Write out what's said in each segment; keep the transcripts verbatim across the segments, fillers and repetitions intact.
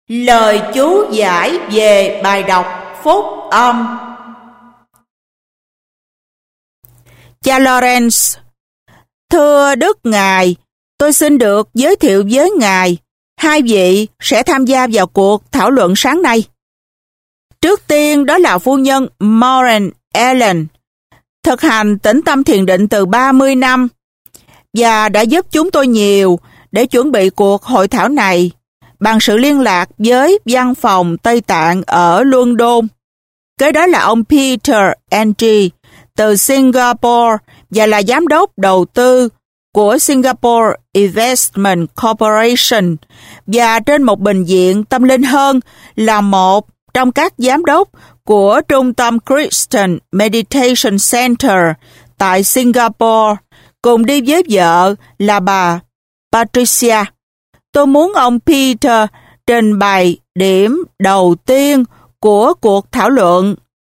Lời chú giải về bài đọc Phúc Âm. Cha Lawrence: Thưa Đức Ngài, tôi xin được giới thiệu với Ngài hai vị sẽ tham gia vào cuộc thảo luận sáng nay. Trước tiên đó là phu nhân Moran Ellen, thực hành tĩnh tâm thiền định từ ba mươi năm và đã giúp chúng tôi nhiều để chuẩn bị cuộc hội thảo này bằng sự liên lạc với văn phòng Tây Tạng ở London. Kế đó là ông Peter Andrew từ Singapore và là giám đốc đầu tư của Singapore Investment Corporation, và trên một bệnh viện tâm linh hơn là một trong các giám đốc của Trung tâm Christian Meditation Center tại Singapore, cùng đi với vợ là bà Patricia. Tôi muốn ông Peter trình bày điểm đầu tiên của cuộc thảo luận.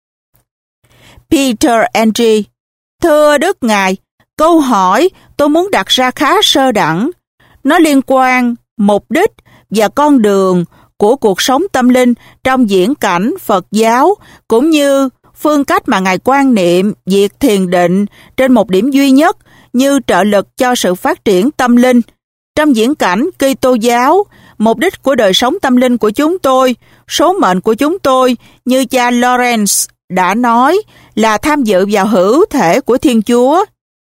Peter Andrew: Thưa Đức Ngài, câu hỏi tôi muốn đặt ra khá sơ đẳng. Nó liên quan mục đích và con đường của cuộc sống tâm linh trong viễn cảnh Phật giáo, cũng như phương cách mà Ngài quan niệm việc thiền định trên một điểm duy nhất như trợ lực cho sự phát triển tâm linh. Trong viễn cảnh Kitô giáo, mục đích của đời sống tâm linh của chúng tôi, số mệnh của chúng tôi, như cha Lawrence đã nói, là tham dự vào hữu thể của Thiên Chúa.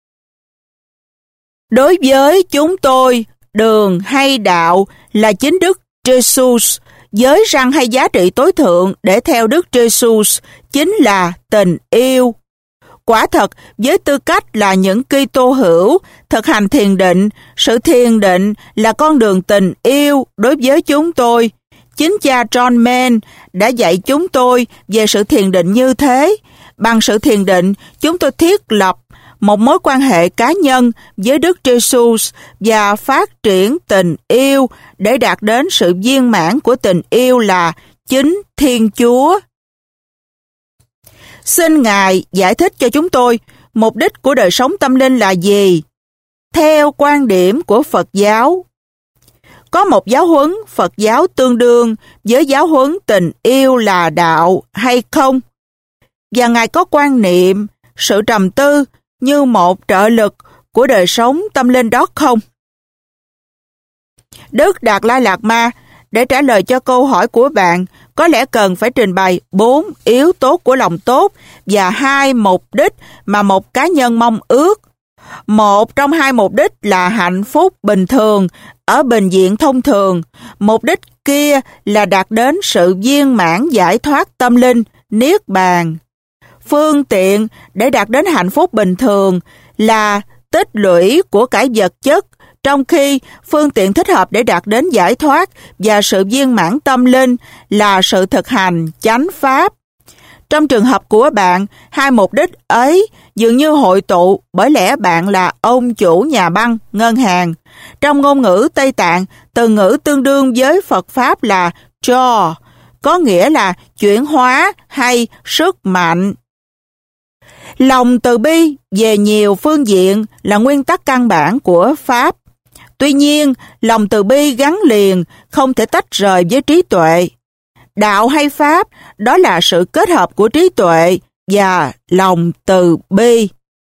Đối với chúng tôi, đường hay đạo là chính Đức Jesus, với răng hay giá trị tối thượng để theo Đức Jesus chính là tình yêu. Quả thật, với tư cách là những Kitô hữu, thực hành thiền định, sự thiền định là con đường tình yêu đối với chúng tôi. Chính cha John Main đã dạy chúng tôi về sự thiền định như thế. Bằng sự thiền định, chúng tôi thiết lập một mối quan hệ cá nhân với Đức Jesus và phát triển tình yêu để đạt đến sự viên mãn của tình yêu là chính Thiên Chúa. Xin Ngài giải thích cho chúng tôi mục đích của đời sống tâm linh là gì? Theo quan điểm của Phật giáo, có một giáo huấn Phật giáo tương đương với giáo huấn tình yêu là đạo hay không? Và Ngài có quan niệm sự trầm tư như một trợ lực của đời sống tâm linh đó không? Đức Đạt Lai Lạt Ma, để trả lời cho câu hỏi của bạn, có lẽ cần phải trình bày bốn yếu tố của lòng tốt và hai mục đích mà một cá nhân mong ước. Một trong hai mục đích là hạnh phúc bình thường ở bình diện thông thường. Mục đích kia là đạt đến sự viên mãn giải thoát tâm linh, niết bàn. Phương tiện để đạt đến hạnh phúc bình thường là tích lũy của cải vật chất, trong khi phương tiện thích hợp để đạt đến giải thoát và sự viên mãn tâm linh là sự thực hành chánh pháp. Trong trường hợp của bạn, hai mục đích ấy dường như hội tụ bởi lẽ bạn là ông chủ nhà băng, ngân hàng. Trong ngôn ngữ Tây Tạng, từ ngữ tương đương với Phật Pháp là cho, có nghĩa là chuyển hóa hay sức mạnh. Lòng từ bi về nhiều phương diện là nguyên tắc căn bản của Pháp. Tuy nhiên, lòng từ bi gắn liền, không thể tách rời với trí tuệ. Đạo hay Pháp, đó là sự kết hợp của trí tuệ và lòng từ bi.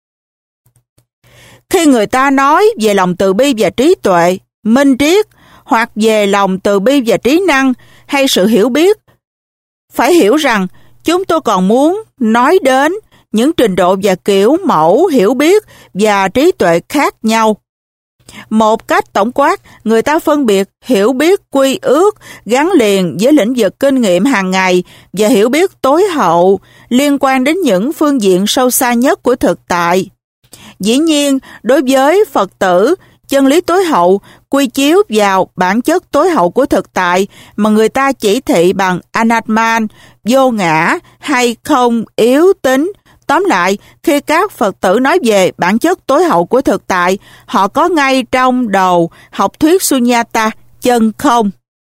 Khi người ta nói về lòng từ bi và trí tuệ, minh triết, hoặc về lòng từ bi và trí năng hay sự hiểu biết, phải hiểu rằng chúng tôi còn muốn nói đến những trình độ và kiểu mẫu hiểu biết và trí tuệ khác nhau. Một cách tổng quát, người ta phân biệt hiểu biết quy ước gắn liền với lĩnh vực kinh nghiệm hàng ngày và hiểu biết tối hậu liên quan đến những phương diện sâu xa nhất của thực tại. Dĩ nhiên, đối với Phật tử, chân lý tối hậu quy chiếu vào bản chất tối hậu của thực tại mà người ta chỉ thị bằng Anatman, vô ngã hay không yếu tính. Tóm lại, khi các Phật tử nói về bản chất tối hậu của thực tại, họ có ngay trong đầu học thuyết Sunyata, chân không.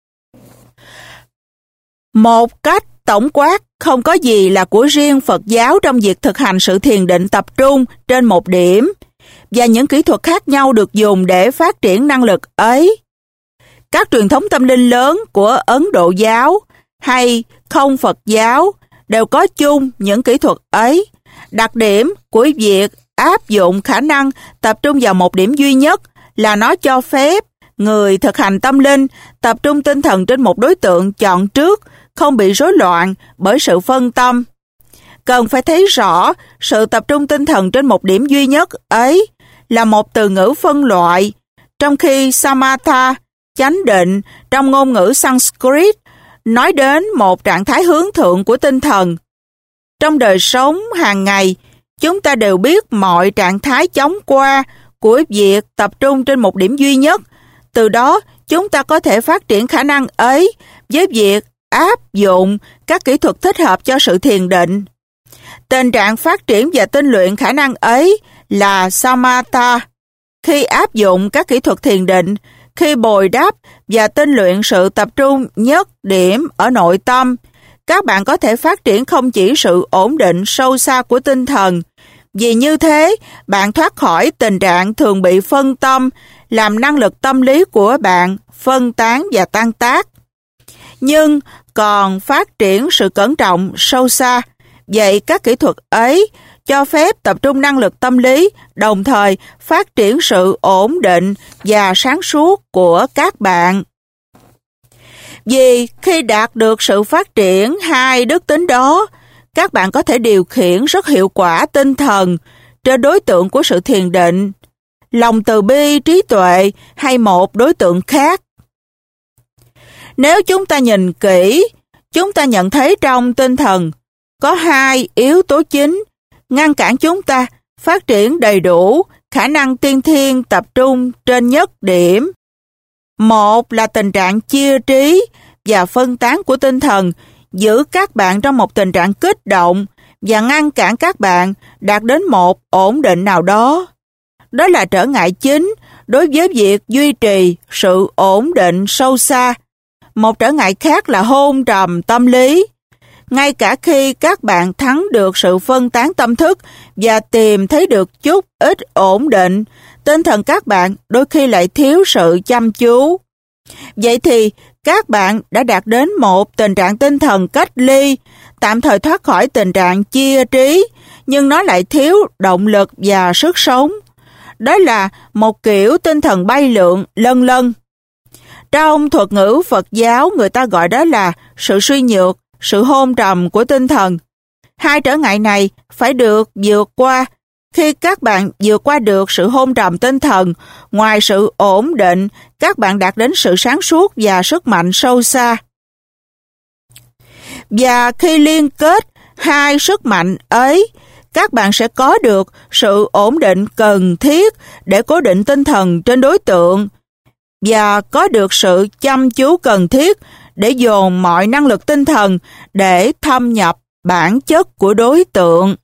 Một cách tổng quát, không có gì là của riêng Phật giáo trong việc thực hành sự thiền định tập trung trên một điểm, và những kỹ thuật khác nhau được dùng để phát triển năng lực ấy. Các truyền thống tâm linh lớn của Ấn Độ giáo hay không Phật giáo đều có chung những kỹ thuật ấy. Đặc điểm của việc áp dụng khả năng tập trung vào một điểm duy nhất là nó cho phép người thực hành tâm linh tập trung tinh thần trên một đối tượng chọn trước, không bị rối loạn bởi sự phân tâm. Cần phải thấy rõ sự tập trung tinh thần trên một điểm duy nhất ấy là một từ ngữ phân loại, trong khi samatha, chánh định trong ngôn ngữ Sanskrit nói đến một trạng thái hướng thượng của tinh thần. Trong đời sống hàng ngày, chúng ta đều biết mọi trạng thái chóng qua của việc tập trung trên một điểm duy nhất. Từ đó, chúng ta có thể phát triển khả năng ấy với việc áp dụng các kỹ thuật thích hợp cho sự thiền định. Tình trạng phát triển và tinh luyện khả năng ấy là samatha. Khi áp dụng các kỹ thuật thiền định, khi bồi đắp và tinh luyện sự tập trung nhất điểm ở nội tâm, các bạn có thể phát triển không chỉ sự ổn định sâu xa của tinh thần. Vì như thế, bạn thoát khỏi tình trạng thường bị phân tâm, làm năng lực tâm lý của bạn phân tán và tan tác. Nhưng còn phát triển sự cẩn trọng sâu xa. Vậy các kỹ thuật ấy cho phép tập trung năng lực tâm lý, đồng thời phát triển sự ổn định và sáng suốt của các bạn. Vì khi đạt được sự phát triển hai đức tính đó, các bạn có thể điều khiển rất hiệu quả tinh thần trên đối tượng của sự thiền định, lòng từ bi, trí tuệ hay một đối tượng khác. Nếu chúng ta nhìn kỹ, chúng ta nhận thấy trong tinh thần có hai yếu tố chính ngăn cản chúng ta phát triển đầy đủ khả năng tiên thiên tập trung trên nhất điểm. Một là tình trạng chia trí và phân tán của tinh thần, giữ các bạn trong một tình trạng kích động và ngăn cản các bạn đạt đến một ổn định nào đó. Đó là trở ngại chính đối với việc duy trì sự ổn định sâu xa. Một trở ngại khác là hôn trầm tâm lý. Ngay cả khi các bạn thắng được sự phân tán tâm thức và tìm thấy được chút ít ổn định, tinh thần các bạn đôi khi lại thiếu sự chăm chú. Vậy thì các bạn đã đạt đến một tình trạng tinh thần cách ly, tạm thời thoát khỏi tình trạng chia trí, nhưng nó lại thiếu động lực và sức sống. Đó là một kiểu tinh thần bay lượn lân lân. Trong thuật ngữ Phật giáo, người ta gọi đó là sự suy nhược, sự hôn trầm của tinh thần. Hai trở ngại này phải được vượt qua. Khi các bạn vượt qua được sự hôn trầm tinh thần, ngoài sự ổn định, các bạn đạt đến sự sáng suốt và sức mạnh sâu xa. Và khi liên kết hai sức mạnh ấy, các bạn sẽ có được sự ổn định cần thiết để cố định tinh thần trên đối tượng và có được sự chăm chú cần thiết để dồn mọi năng lực tinh thần để thâm nhập bản chất của đối tượng.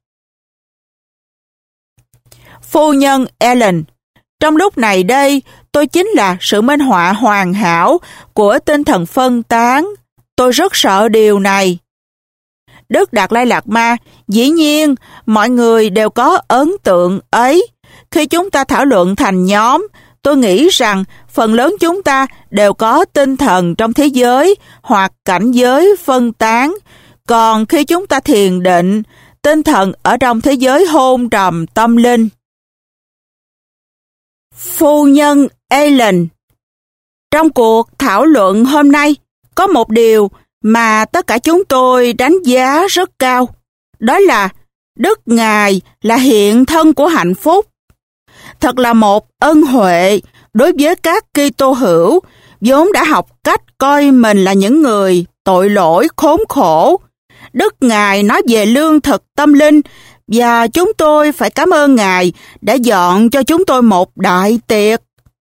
Phu nhân Ellen, trong lúc này đây, tôi chính là sự minh họa hoàn hảo của tinh thần phân tán. Tôi rất sợ điều này. Đức Đạt Lai Lạt Ma, dĩ nhiên, mọi người đều có ấn tượng ấy. Khi chúng ta thảo luận thành nhóm, tôi nghĩ rằng phần lớn chúng ta đều có tinh thần trong thế giới hoặc cảnh giới phân tán. Còn khi chúng ta thiền định, tinh thần ở trong thế giới hôn trầm tâm linh. Phu nhân Ellen, trong cuộc thảo luận hôm nay, có một điều mà tất cả chúng tôi đánh giá rất cao. Đó là Đức Ngài là hiện thân của hạnh phúc. Thật là một ân huệ đối với các Kitô hữu vốn đã học cách coi mình là những người tội lỗi khốn khổ. Đức Ngài nói về lương thực tâm linh và chúng tôi phải cảm ơn Ngài đã dọn cho chúng tôi một đại tiệc.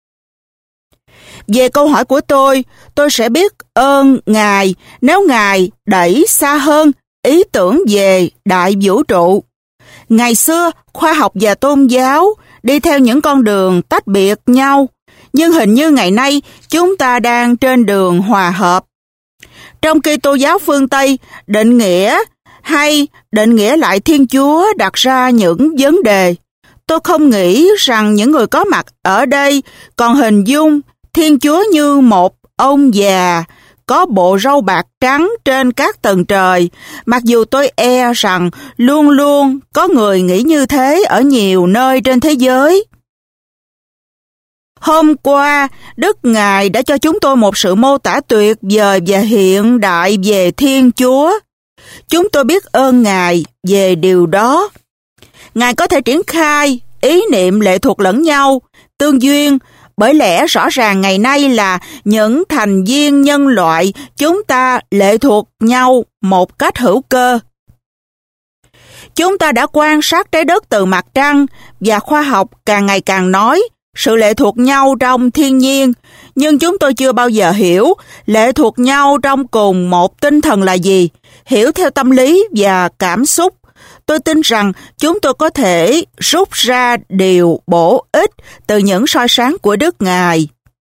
Về câu hỏi của tôi, tôi sẽ biết ơn Ngài nếu Ngài đẩy xa hơn ý tưởng về đại vũ trụ. Ngày xưa, khoa học và tôn giáo đi theo những con đường tách biệt nhau, nhưng hình như ngày nay chúng ta đang trên đường hòa hợp. Trong Kitô giáo phương Tây, định nghĩa hay định nghĩa lại Thiên Chúa đặt ra những vấn đề. Tôi không nghĩ rằng những người có mặt ở đây còn hình dung Thiên Chúa như một ông già, có bộ râu bạc trắng trên các tầng trời, mặc dù tôi e rằng luôn luôn có người nghĩ như thế ở nhiều nơi trên thế giới. Hôm qua, Đức Ngài đã cho chúng tôi một sự mô tả tuyệt vời và hiện đại về Thiên Chúa. Chúng tôi biết ơn Ngài về điều đó. Ngài có thể triển khai ý niệm lệ thuộc lẫn nhau, tương duyên, bởi lẽ rõ ràng ngày nay là những thành viên nhân loại chúng ta lệ thuộc nhau một cách hữu cơ. Chúng ta đã quan sát trái đất từ mặt trăng và khoa học càng ngày càng nói sự lệ thuộc nhau trong thiên nhiên, nhưng chúng tôi chưa bao giờ hiểu lệ thuộc nhau trong cùng một tinh thần là gì, hiểu theo tâm lý và cảm xúc. Tôi tin rằng chúng tôi có thể rút ra điều bổ ích từ những soi sáng của Đức Ngài.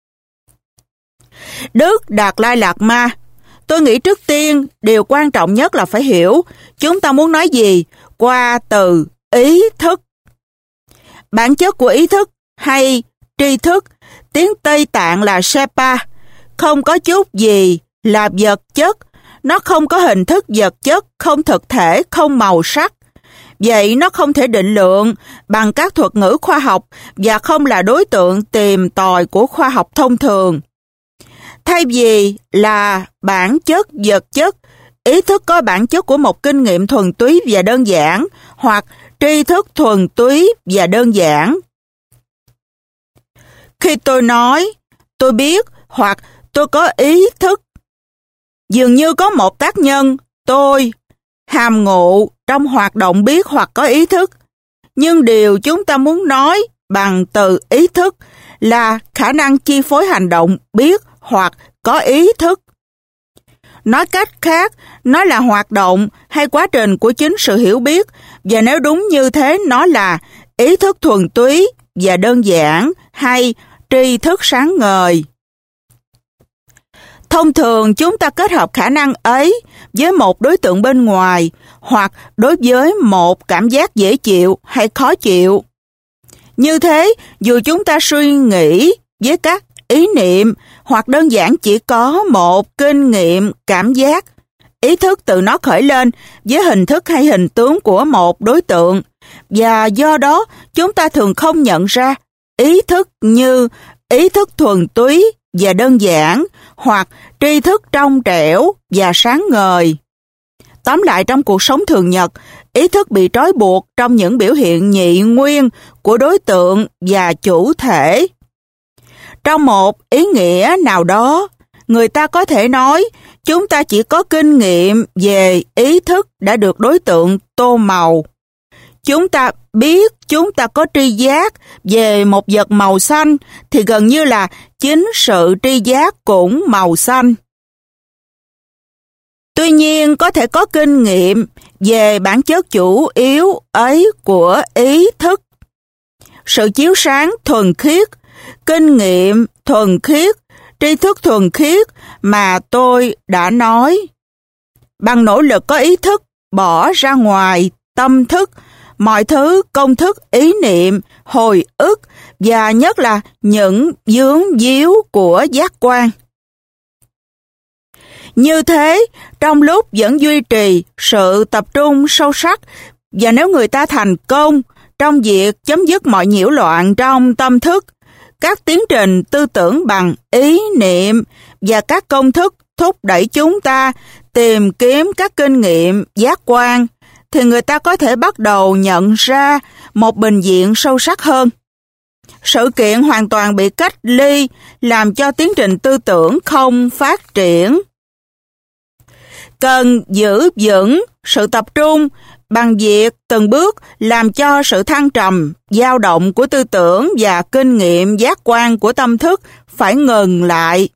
Đức Đạt Lai Lạt Ma, tôi nghĩ trước tiên điều quan trọng nhất là phải hiểu chúng ta muốn nói gì qua từ ý thức. Bản chất của ý thức hay tri thức, tiếng Tây Tạng là Sepa, không có chút gì là vật chất, nó không có hình thức vật chất, không thực thể, không màu sắc. Vậy nó không thể định lượng bằng các thuật ngữ khoa học và không là đối tượng tìm tòi của khoa học thông thường. Thay vì là bản chất vật chất, ý thức có bản chất của một kinh nghiệm thuần túy và đơn giản, hoặc tri thức thuần túy và đơn giản. Khi tôi nói, tôi biết hoặc tôi có ý thức, dường như có một tác nhân, tôi, hàm ngụ trong hoạt động biết hoặc có ý thức. Nhưng điều chúng ta muốn nói bằng từ ý thức là khả năng chi phối hành động biết hoặc có ý thức. Nói cách khác, nó là hoạt động hay quá trình của chính sự hiểu biết, và nếu đúng như thế, nó là ý thức thuần túy và đơn giản hay tri thức sáng ngời. Thông thường chúng ta kết hợp khả năng ấy với một đối tượng bên ngoài hoặc đối với một cảm giác dễ chịu hay khó chịu. Như thế, dù chúng ta suy nghĩ với các ý niệm hoặc đơn giản chỉ có một kinh nghiệm cảm giác, ý thức tự nó khởi lên với hình thức hay hình tướng của một đối tượng, và do đó chúng ta thường không nhận ra ý thức như ý thức thuần túy và đơn giản hoặc tri thức trong trẻo và sáng ngời. Tóm lại, trong cuộc sống thường nhật, ý thức bị trói buộc trong những biểu hiện nhị nguyên của đối tượng và chủ thể. Trong một ý nghĩa nào đó, người ta có thể nói chúng ta chỉ có kinh nghiệm về ý thức đã được đối tượng tô màu. Chúng ta biết chúng ta có tri giác về một vật màu xanh thì gần như là chính sự tri giác cũng màu xanh. Tuy nhiên, có thể có kinh nghiệm về bản chất chủ yếu ấy của ý thức. Sự chiếu sáng thuần khiết, kinh nghiệm thuần khiết, tri thức thuần khiết mà tôi đã nói. Bằng nỗ lực có ý thức, bỏ ra ngoài tâm thức, mọi thứ công thức, ý niệm, hồi ức và nhất là những vướng víu của giác quan. Như thế, trong lúc vẫn duy trì sự tập trung sâu sắc, và nếu người ta thành công trong việc chấm dứt mọi nhiễu loạn trong tâm thức, các tiến trình tư tưởng bằng ý niệm và các công thức thúc đẩy chúng ta tìm kiếm các kinh nghiệm giác quan, thì người ta có thể bắt đầu nhận ra một bình diện sâu sắc hơn. Sự kiện hoàn toàn bị cách ly làm cho tiến trình tư tưởng không phát triển. Cần giữ vững sự tập trung bằng việc từng bước làm cho sự thăng trầm, dao động của tư tưởng và kinh nghiệm giác quan của tâm thức phải ngừng lại.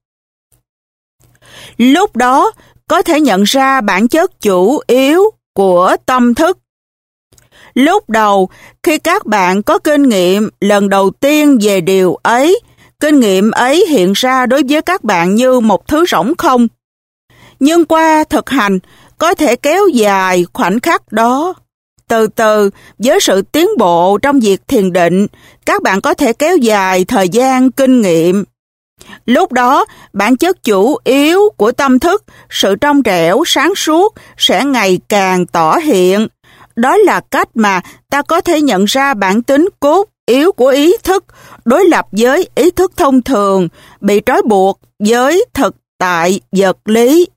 Lúc đó có thể nhận ra bản chất chủ yếu của tâm thức. Lúc đầu, khi các bạn có kinh nghiệm lần đầu tiên về điều ấy, kinh nghiệm ấy hiện ra đối với các bạn như một thứ rỗng không. Nhưng qua thực hành, có thể kéo dài khoảnh khắc đó. Từ từ, với sự tiến bộ trong việc thiền định, các bạn có thể kéo dài thời gian kinh nghiệm. Lúc đó, bản chất chủ yếu của tâm thức, sự trong trẻo, sáng suốt sẽ ngày càng tỏ hiện. Đó là cách mà ta có thể nhận ra bản tính cốt yếu của ý thức, đối lập với ý thức thông thường, bị trói buộc với thực tại vật lý.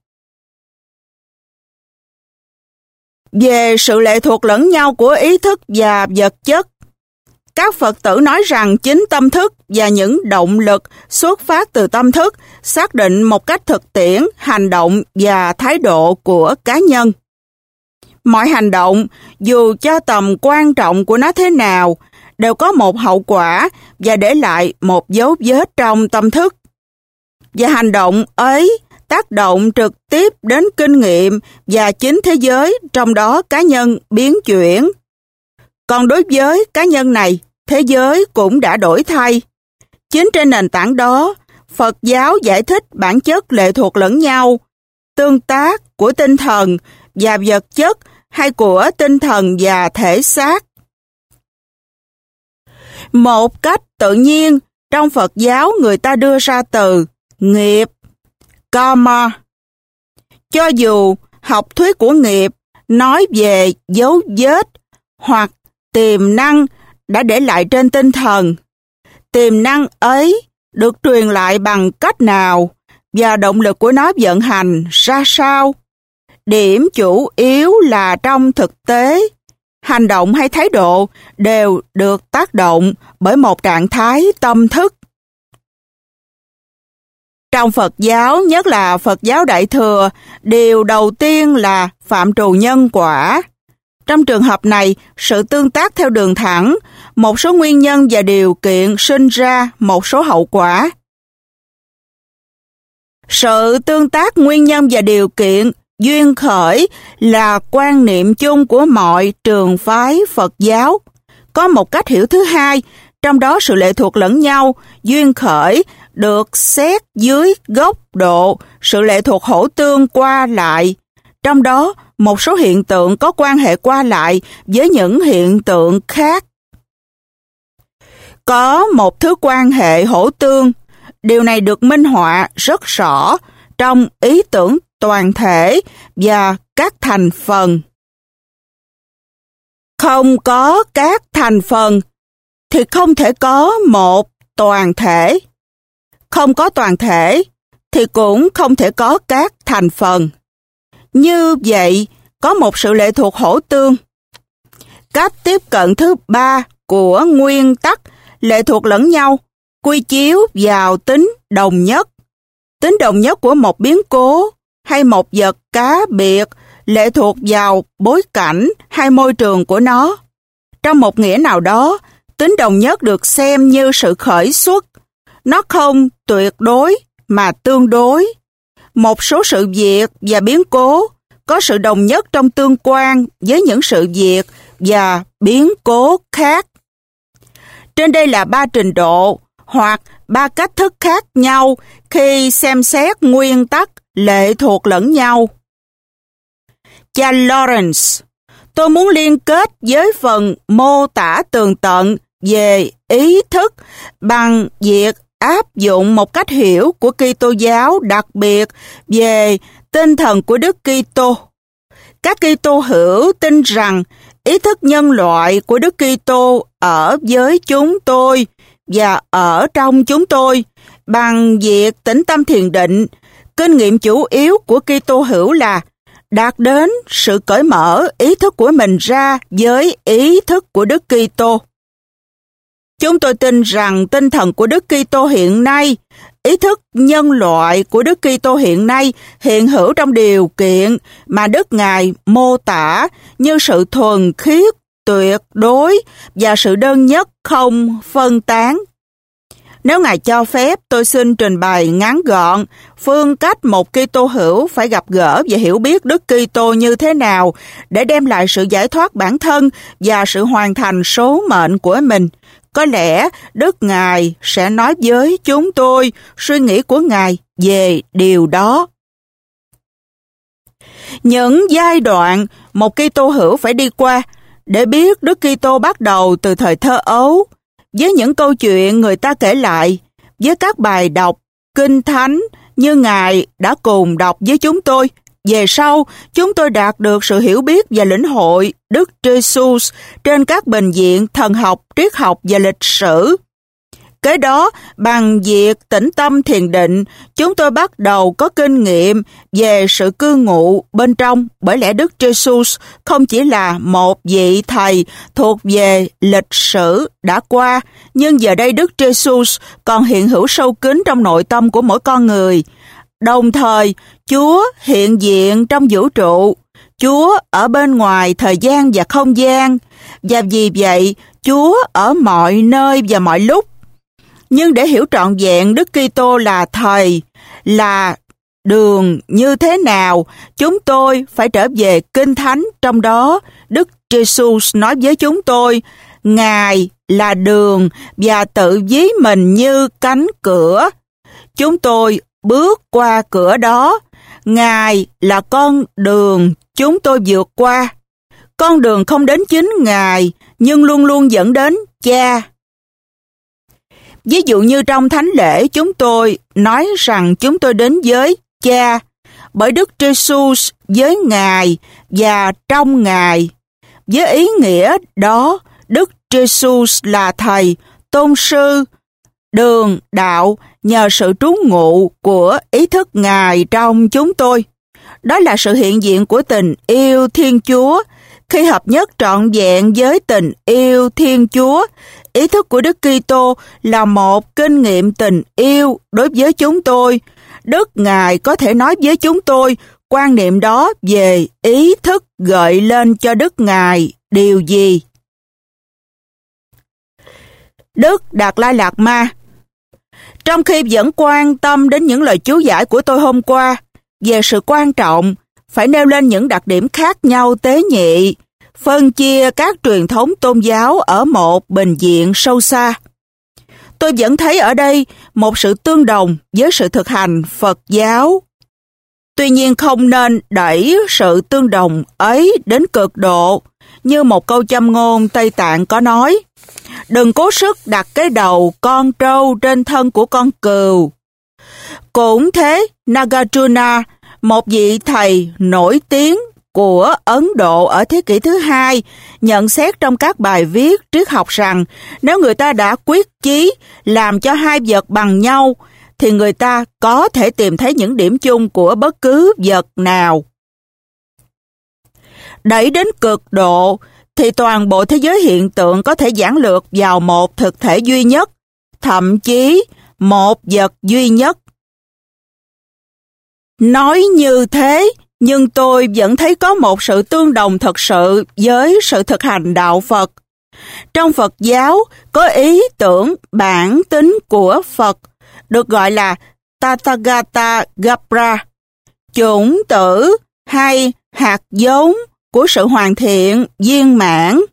Về sự lệ thuộc lẫn nhau của ý thức và vật chất, các Phật tử nói rằng chính tâm thức và những động lực xuất phát từ tâm thức xác định một cách thực tiễn hành động và thái độ của cá nhân. Mọi hành động, dù cho tầm quan trọng của nó thế nào, đều có một hậu quả và để lại một dấu vết trong tâm thức. Và hành động ấy tác động trực tiếp đến kinh nghiệm và chính thế giới, trong đó cá nhân biến chuyển. Còn đối với cá nhân này, thế giới cũng đã đổi thay. Chính trên nền tảng đó, Phật giáo giải thích bản chất lệ thuộc lẫn nhau, tương tác của tinh thần và vật chất hay của tinh thần và thể xác. Một cách tự nhiên, trong Phật giáo người ta đưa ra từ nghiệp, karma. Cho dù học thuyết của nghiệp nói về dấu vết hoặc tiềm năng đã để lại trên tinh thần, tiềm năng ấy được truyền lại bằng cách nào và động lực của nó vận hành ra sao. Điểm chủ yếu là trong thực tế, hành động hay thái độ đều được tác động bởi một trạng thái tâm thức. Trong Phật giáo, nhất là Phật giáo Đại Thừa, điều đầu tiên là phạm trù nhân quả. Trong trường hợp này, sự tương tác theo đường thẳng, một số nguyên nhân và điều kiện sinh ra một số hậu quả. Sự tương tác nguyên nhân và điều kiện duyên khởi là quan niệm chung của mọi trường phái Phật giáo. Có một cách hiểu thứ hai, trong đó sự lệ thuộc lẫn nhau, duyên khởi được xét dưới góc độ sự lệ thuộc hỗ tương qua lại. Trong đó, một số hiện tượng có quan hệ qua lại với những hiện tượng khác. Có một thứ quan hệ hỗ tương, điều này được minh họa rất rõ trong ý tưởng toàn thể và các thành phần. Không có các thành phần thì không thể có một toàn thể. Không có toàn thể thì cũng không thể có các thành phần. Như vậy, có một sự lệ thuộc hỗ tương. Cách tiếp cận thứ ba của nguyên tắc lệ thuộc lẫn nhau quy chiếu vào tính đồng nhất. Tính đồng nhất của một biến cố hay một vật cá biệt lệ thuộc vào bối cảnh hay môi trường của nó. Trong một nghĩa nào đó, tính đồng nhất được xem như sự khởi xuất. Nó không tuyệt đối mà tương đối. Một số sự việc và biến cố có sự đồng nhất trong tương quan với những sự việc và biến cố khác. Trên đây là ba trình độ hoặc ba cách thức khác nhau khi xem xét nguyên tắc lệ thuộc lẫn nhau. Cha Lawrence, tôi muốn liên kết với phần mô tả tường tận về ý thức bằng việc áp dụng một cách hiểu của Kitô giáo đặc biệt về tinh thần của Đức Kitô. Các Kitô hữu tin rằng ý thức nhân loại của Đức Kitô ở với chúng tôi và ở trong chúng tôi bằng việc tĩnh tâm thiền định. Kinh nghiệm chủ yếu của Kitô hữu là đạt đến sự cởi mở ý thức của mình ra với ý thức của Đức Kitô. Chúng tôi tin rằng tinh thần của Đức Kitô hiện nay, ý thức nhân loại của Đức Kitô hiện nay hiện hữu trong điều kiện mà Đức Ngài mô tả như sự thuần khiết, tuyệt đối và sự đơn nhất không phân tán. Nếu Ngài cho phép, tôi xin trình bày ngắn gọn phương cách một Kitô hữu phải gặp gỡ và hiểu biết Đức Kitô như thế nào để đem lại sự giải thoát bản thân và sự hoàn thành số mệnh của mình. Có lẽ Đức Ngài sẽ nói với chúng tôi suy nghĩ của Ngài về điều đó. Những giai đoạn một Kitô hữu phải đi qua để biết Đức Kitô bắt đầu từ thời thơ ấu, với những câu chuyện người ta kể lại, với các bài đọc Kinh Thánh như Ngài đã cùng đọc với chúng tôi. Về sau, chúng tôi đạt được sự hiểu biết và lĩnh hội Đức Jesus trên các bệnh viện thần học, triết học và lịch sử. Kế đó, bằng việc tĩnh tâm thiền định, chúng tôi bắt đầu có kinh nghiệm về sự cư ngụ bên trong, bởi lẽ Đức Jesus không chỉ là một vị thầy thuộc về lịch sử đã qua, nhưng giờ đây Đức Jesus còn hiện hữu sâu kín trong nội tâm của mỗi con người. Đồng thời, Chúa hiện diện trong vũ trụ, Chúa ở bên ngoài thời gian và không gian, và vì vậy, Chúa ở mọi nơi và mọi lúc. Nhưng để hiểu trọn vẹn Đức Kitô là Thầy, là đường như thế nào, chúng tôi phải trở về Kinh Thánh. Trong đó, Đức Jesus nói với chúng tôi, Ngài là đường và tự ví mình như cánh cửa. Chúng tôi bước qua cửa đó. Ngài là con đường chúng tôi vượt qua. Con đường không đến chính Ngài, nhưng luôn luôn dẫn đến Cha. Ví dụ như trong thánh lễ, chúng tôi nói rằng chúng tôi đến với Cha bởi Đức Jesus với Ngài và trong Ngài. Với ý nghĩa đó, Đức Jesus là Thầy, Tôn sư, đường, đạo nhờ sự trú ngụ của ý thức Ngài trong chúng tôi. Đó là sự hiện diện của tình yêu Thiên Chúa. Khi hợp nhất trọn vẹn với tình yêu Thiên Chúa, ý thức của Đức Kitô là một kinh nghiệm tình yêu đối với chúng tôi. Đức Ngài có thể nói với chúng tôi quan niệm đó về ý thức gợi lên cho Đức Ngài điều gì. Đức Đạt Lai Lạt Ma. Trong khi vẫn quan tâm đến những lời chú giải của tôi hôm qua về sự quan trọng phải nêu lên những đặc điểm khác nhau tế nhị, phân chia các truyền thống tôn giáo ở một bình diện sâu xa. Tôi vẫn thấy ở đây một sự tương đồng với sự thực hành Phật giáo. Tuy nhiên không nên đẩy sự tương đồng ấy đến cực độ, như một câu châm ngôn Tây Tạng có nói, đừng cố sức đặt cái đầu con trâu trên thân của con cừu. Cũng thế, Nagarjuna, một vị thầy nổi tiếng của Ấn Độ ở thế kỷ thứ hai, nhận xét trong các bài viết triết học rằng nếu người ta đã quyết chí làm cho hai vật bằng nhau, thì người ta có thể tìm thấy những điểm chung của bất cứ vật nào. Đẩy đến cực độ, thì toàn bộ thế giới hiện tượng có thể giản lược vào một thực thể duy nhất, thậm chí một vật duy nhất. Nói như thế, nhưng tôi vẫn thấy có một sự tương đồng thật sự với sự thực hành đạo Phật. Trong Phật giáo, có ý tưởng bản tính của Phật, được gọi là Tathagata Garbha, chủng tử hay hạt giống của sự hoàn thiện viên mãn.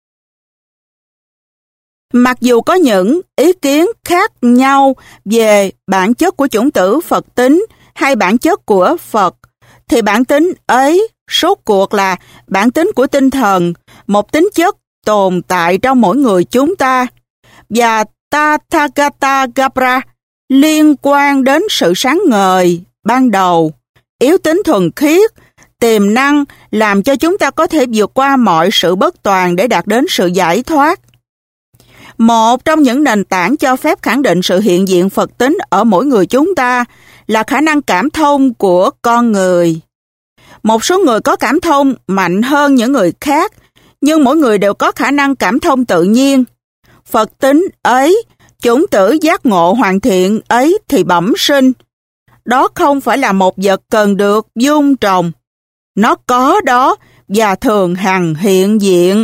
Mặc dù có những ý kiến khác nhau về bản chất của chủng tử Phật tính hay bản chất của Phật, thì bản tính ấy rốt cuộc là bản tính của tinh thần, một tính chất tồn tại trong mỗi người chúng ta. Và Tathagata Garbha liên quan đến sự sáng ngời ban đầu, yếu tính thuần khiết, tiềm năng làm cho chúng ta có thể vượt qua mọi sự bất toàn để đạt đến sự giải thoát. Một trong những nền tảng cho phép khẳng định sự hiện diện Phật tính ở mỗi người chúng ta là khả năng cảm thông của con người. Một số người có cảm thông mạnh hơn những người khác, nhưng mỗi người đều có khả năng cảm thông tự nhiên. Phật tính ấy, chủng tử giác ngộ hoàn thiện ấy thì bẩm sinh. Đó không phải là một vật cần được dung trồng. Nó có đó và thường hằng hiện diện.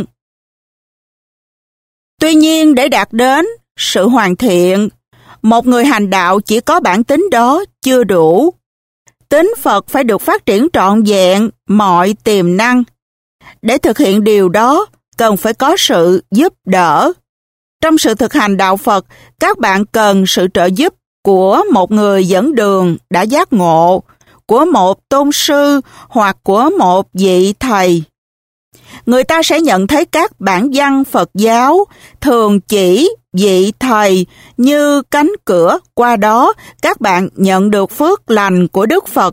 Tuy nhiên, để đạt đến sự hoàn thiện, một người hành đạo chỉ có bản tính đó chưa đủ. Tính Phật phải được phát triển trọn vẹn mọi tiềm năng. Để thực hiện điều đó, cần phải có sự giúp đỡ. Trong sự thực hành đạo Phật, các bạn cần sự trợ giúp của một người dẫn đường đã giác ngộ, của một tôn sư hoặc của một vị thầy. người ta sẽ nhận thấy các bản văn Phật giáo thường chỉ vị thầy như cánh cửa, qua đó các bạn nhận được phước lành của Đức Phật.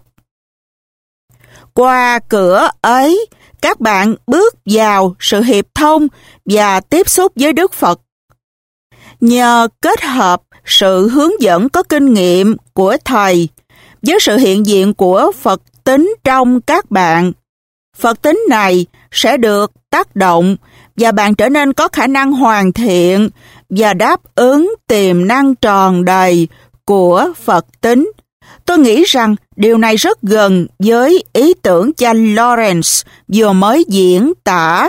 Qua cửa ấy, các bạn bước vào sự hiệp thông và tiếp xúc với Đức Phật. Nhờ kết hợp sự hướng dẫn có kinh nghiệm của thầy với sự hiện diện của Phật tính trong các bạn, Phật tính này sẽ được tác động và bạn trở nên có khả năng hoàn thiện và đáp ứng tiềm năng tròn đầy của Phật tính. Tôi nghĩ rằng điều này rất gần với ý tưởng cha Lawrence vừa mới diễn tả.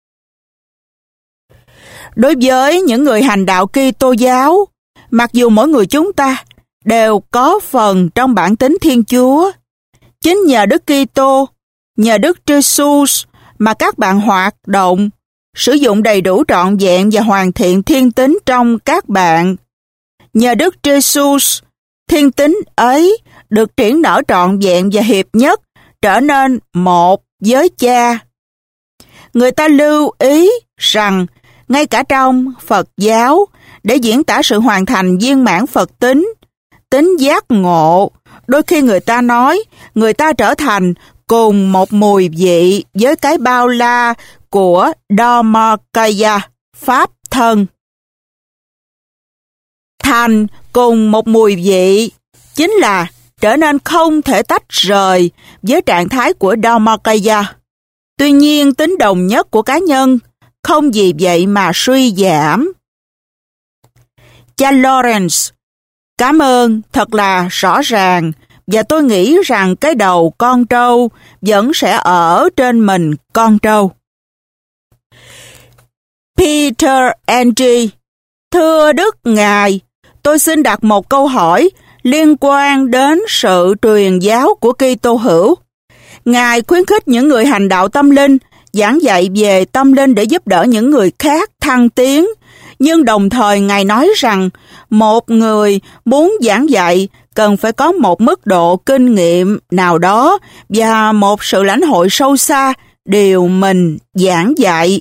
Đối với những người hành đạo Kitô giáo, mặc dù mỗi người chúng ta đều có phần trong bản tính Thiên Chúa, chính nhờ Đức Kitô, nhờ Đức Jesus mà các bạn hoạt động, sử dụng đầy đủ trọn vẹn và hoàn thiện thiên tính trong các bạn. Nhờ Đức Jesus, thiên tính ấy được triển nở trọn vẹn và hiệp nhất, trở nên một với Cha. Người ta lưu ý rằng ngay cả trong Phật giáo, để diễn tả sự hoàn thành viên mãn Phật tính, tính giác ngộ, đôi khi người ta nói người ta trở thành cùng một mùi vị với cái bao la của Dharmakaya, Pháp thân. Thành cùng một mùi vị chính là trở nên không thể tách rời với trạng thái của Dharmakaya. Tuy nhiên, tính đồng nhất của cá nhân không vì vậy mà suy giảm. Cha Lawrence, cảm ơn thật là rõ ràng, và tôi nghĩ rằng cái đầu con trâu vẫn sẽ ở trên mình con trâu. Peter Angie, thưa Đức Ngài, tôi xin đặt một câu hỏi liên quan đến sự truyền giáo của Kitô hữu. Ngài khuyến khích những người hành đạo tâm linh giảng dạy về tâm linh để giúp đỡ những người khác thăng tiến, nhưng đồng thời Ngài nói rằng một người muốn giảng dạy cần phải có một mức độ kinh nghiệm nào đó và một sự lãnh hội sâu xa điều mình giảng dạy.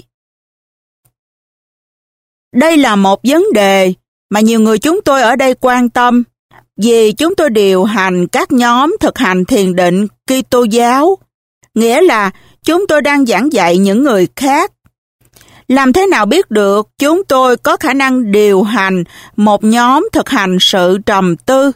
Đây là một vấn đề mà nhiều người chúng tôi ở đây quan tâm, vì chúng tôi điều hành các nhóm thực hành thiền định Kitô giáo, nghĩa là chúng tôi đang giảng dạy những người khác. Làm thế nào biết được chúng tôi có khả năng điều hành một nhóm thực hành sự trầm tư?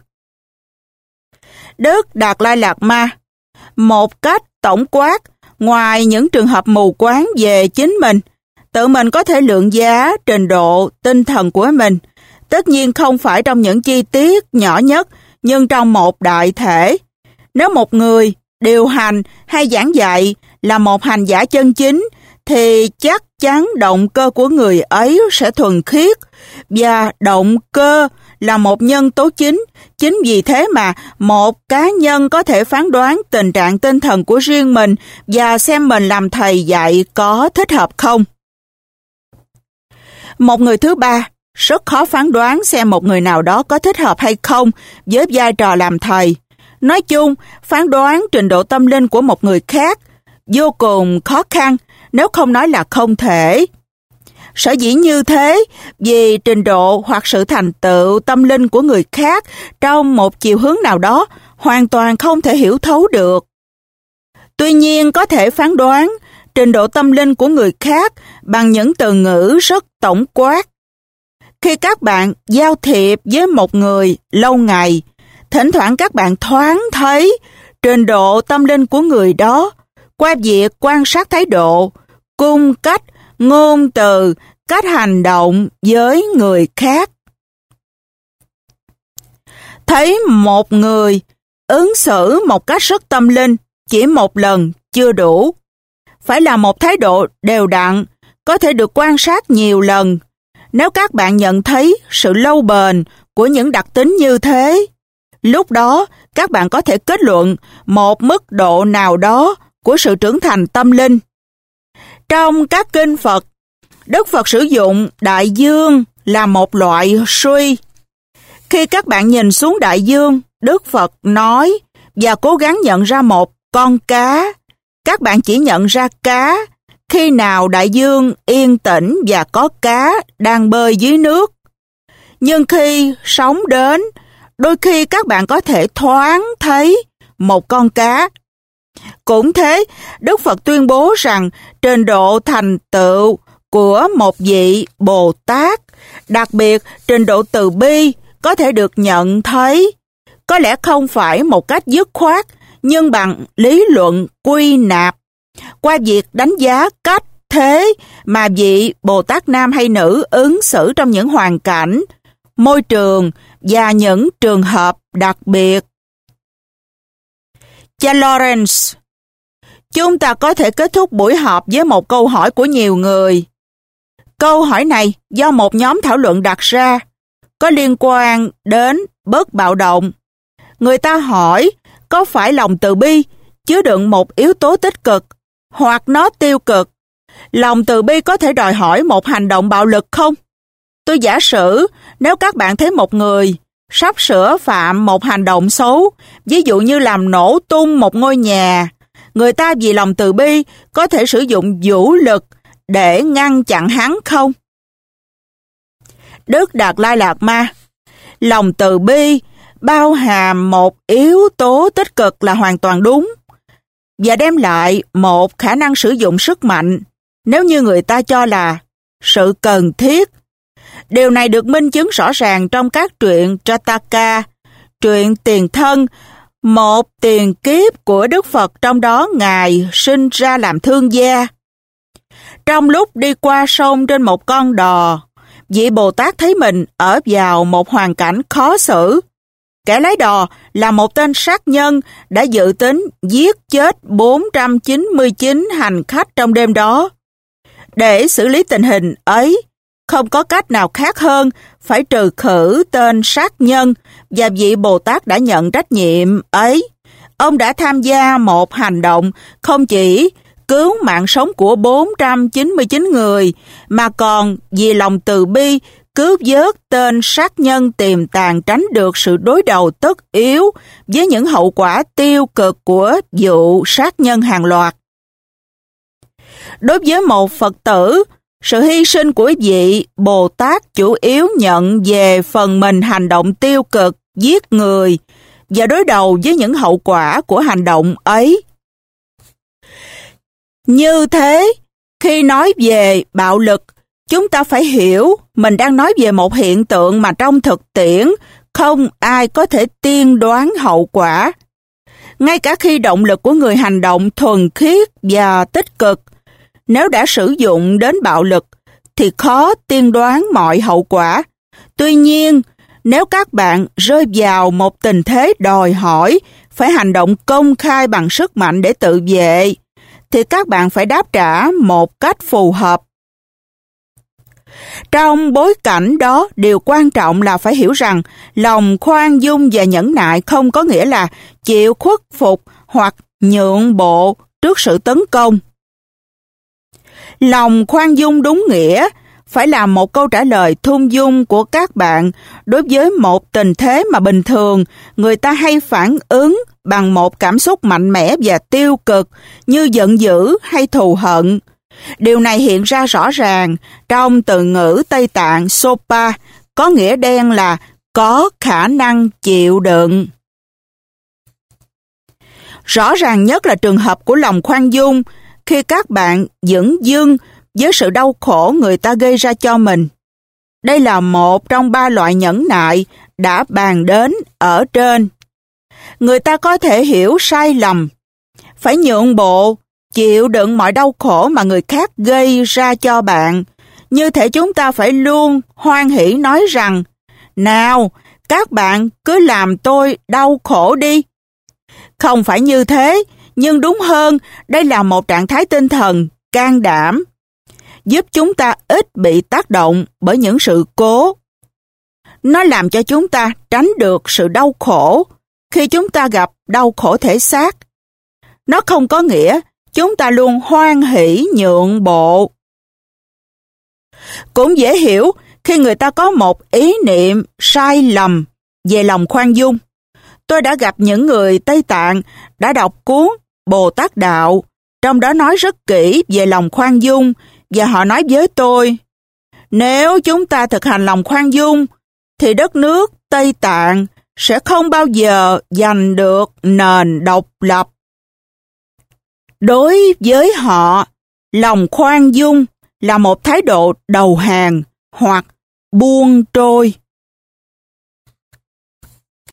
Đức Đạt Lai Lạt Ma, một cách tổng quát, ngoài những trường hợp mù quáng về chính mình, tự mình có thể lượng giá trình độ tinh thần của mình, tất nhiên không phải trong những chi tiết nhỏ nhất, nhưng trong một đại thể. Nếu một người điều hành hay giảng dạy là một hành giả chân chính, thì chắc chắn động cơ của người ấy sẽ thuần khiết, và động cơ là một nhân tố chính. Chính vì thế mà một cá nhân có thể phán đoán tình trạng tinh thần của riêng mình và xem mình làm thầy dạy có thích hợp không. Một người thứ ba rất khó phán đoán xem một người nào đó có thích hợp hay không với vai trò làm thầy. Nói chung, phán đoán trình độ tâm linh của một người khác vô cùng khó khăn, nếu không nói là không thể. Sở dĩ như thế, vì trình độ hoặc sự thành tựu tâm linh của người khác trong một chiều hướng nào đó hoàn toàn không thể hiểu thấu được. Tuy nhiên, có thể phán đoán trình độ tâm linh của người khác bằng những từ ngữ rất tổng quát. Khi các bạn giao thiệp với một người lâu ngày, thỉnh thoảng các bạn thoáng thấy trình độ tâm linh của người đó qua việc quan sát thái độ, cung cách, ngôn từ, cách hành động với người khác. Thấy một người ứng xử một cách rất tâm linh chỉ một lần chưa đủ. Phải là một thái độ đều đặn, có thể được quan sát nhiều lần. Nếu các bạn nhận thấy sự lâu bền của những đặc tính như thế, lúc đó các bạn có thể kết luận một mức độ nào đó của sự trưởng thành tâm linh. Trong các kinh Phật, Đức Phật sử dụng đại dương là một loại suy. Khi các bạn nhìn xuống đại dương, Đức Phật nói và cố gắng nhận ra một con cá, các bạn chỉ nhận ra cá, Khi nào đại dương yên tĩnh và có cá đang bơi dưới nước. Nhưng khi sóng đến, đôi khi các bạn có thể thoáng thấy một con cá. Cũng thế, Đức Phật tuyên bố rằng trình độ thành tựu của một vị Bồ Tát, đặc biệt trình độ từ bi, có thể được nhận thấy, có lẽ không phải một cách dứt khoát, nhưng bằng lý luận quy nạp, qua việc đánh giá cách thế mà vị Bồ Tát nam hay nữ ứng xử trong những hoàn cảnh, môi trường và những trường hợp đặc biệt. Cha Lawrence, chúng ta có thể kết thúc buổi họp với một câu hỏi của nhiều người. Câu hỏi này do một nhóm thảo luận đặt ra, có liên quan đến bớt bạo động. Người ta hỏi, có phải lòng từ bi chứa đựng một yếu tố tích cực hoặc nó tiêu cực? Lòng từ bi có thể đòi hỏi một hành động bạo lực không? Tôi giả sử nếu các bạn thấy một người sắp sửa phạm một hành động xấu, ví dụ như làm nổ tung một ngôi nhà, người ta vì lòng từ bi có thể sử dụng vũ lực để ngăn chặn hắn không? Đức Đạt Lai Lạt Ma, lòng từ bi bao hàm một yếu tố tích cực là hoàn toàn đúng và đem lại một khả năng sử dụng sức mạnh nếu như người ta cho là sự cần thiết. Điều này được minh chứng rõ ràng trong các truyện Jataka, truyện tiền thân, một tiền kiếp của Đức Phật, trong đó Ngài sinh ra làm thương gia. Trong lúc đi qua sông trên một con đò, vị Bồ Tát thấy mình ở vào một hoàn cảnh khó xử. Kẻ lái đò là một tên sát nhân đã dự tính giết chết bốn trăm chín mươi chín hành khách trong đêm đó. Để xử lý tình hình ấy, không có cách nào khác hơn phải trừ khử tên sát nhân, và vị Bồ Tát đã nhận trách nhiệm ấy. Ông đã tham gia một hành động không chỉ cứu mạng sống của bốn trăm chín mươi chín người, mà còn vì lòng từ bi cứu vớt tên sát nhân tiềm tàng tránh được sự đối đầu tất yếu với những hậu quả tiêu cực của vụ sát nhân hàng loạt. Đối với một Phật tử, sự hy sinh của vị Bồ Tát chủ yếu nhận về phần mình hành động tiêu cực, giết người và đối đầu với những hậu quả của hành động ấy. Như thế, khi nói về bạo lực, chúng ta phải hiểu mình đang nói về một hiện tượng mà trong thực tiễn không ai có thể tiên đoán hậu quả. Ngay cả khi động lực của người hành động thuần khiết và tích cực, nếu đã sử dụng đến bạo lực thì khó tiên đoán mọi hậu quả. Tuy nhiên, nếu các bạn rơi vào một tình thế đòi hỏi phải hành động công khai bằng sức mạnh để tự vệ, thì các bạn phải đáp trả một cách phù hợp. Trong bối cảnh đó, điều quan trọng là phải hiểu rằng lòng khoan dung và nhẫn nại không có nghĩa là chịu khuất phục hoặc nhượng bộ trước sự tấn công. Lòng khoan dung đúng nghĩa phải là một câu trả lời thung dung của các bạn đối với một tình thế mà bình thường người ta hay phản ứng bằng một cảm xúc mạnh mẽ và tiêu cực như giận dữ hay thù hận. Điều này hiện ra rõ ràng trong từ ngữ Tây Tạng Sopa, có nghĩa đen là có khả năng chịu đựng. Rõ ràng nhất là trường hợp của lòng khoan dung, khi các bạn dửng dưng với sự đau khổ người ta gây ra cho mình. Đây là một trong ba loại nhẫn nại đã bàn đến ở trên. Người ta có thể hiểu sai lầm, phải nhượng bộ, chịu đựng mọi đau khổ mà người khác gây ra cho bạn. Như thể chúng ta phải luôn hoan hỉ nói rằng, nào, các bạn cứ làm tôi đau khổ đi. Không phải như thế, nhưng đúng hơn, đây là một trạng thái tinh thần can đảm, giúp chúng ta ít bị tác động bởi những sự cố. Nó làm cho chúng ta tránh được sự đau khổ khi chúng ta gặp đau khổ thể xác. Nó không có nghĩa chúng ta luôn hoan hỉ nhượng bộ. Cũng dễ hiểu khi người ta có một ý niệm sai lầm về lòng khoan dung. Tôi đã gặp những người Tây Tạng đã đọc cuốn Bồ Tát Đạo trong đó nói rất kỹ về lòng khoan dung, và họ nói với tôi, nếu chúng ta thực hành lòng khoan dung, thì đất nước Tây Tạng sẽ không bao giờ giành được nền độc lập. Đối với họ, lòng khoan dung là một thái độ đầu hàng hoặc buông trôi.